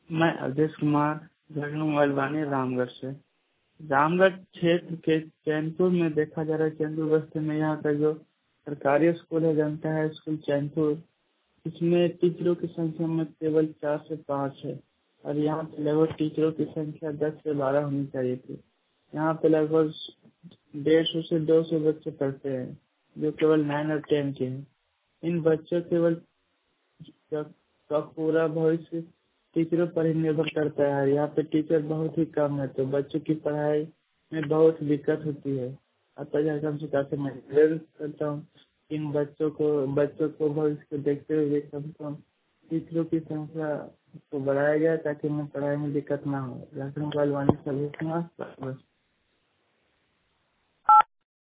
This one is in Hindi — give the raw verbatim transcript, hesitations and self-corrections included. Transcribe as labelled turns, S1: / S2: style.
S1: मैं अवधेश कुमार लखनऊ अलवानी रामगढ़ से। रामगढ़ क्षेत्र के चैनपुर में देखा जा रहा है, चैनपुर बस्ती में यहाँ का जो सरकारी स्कूल है, जनता है स्कूल चैनपुर, इसमें टीचरों की संख्या में केवल चार से पाँच है और यहाँ पे लगभग टीचरों की संख्या दस से बारह होनी चाहिए थी। यहाँ पे लगभग डेढ़ सौ से दो सौ बच्चे पढ़ते हैं जो केवल नाइन और टेन के हैं। इन बच्चों केवल का पूरा भविष्य टीचरों पर ही निर्भर करता है। यहाँ पे टीचर बहुत ही कम है तो बच्चों की पढ़ाई में बहुत दिक्कत होती है। अतः यह हम काफी मैं निवेदन करता हूँ इन बच्चों को बच्चों को भविष्य को देखते हुए कम से कम टीचरों की संख्या को बढ़ाया जाए ताकि उन्हें पढ़ाई में दिक्कत ना हो। लखनऊ अलवानी सभी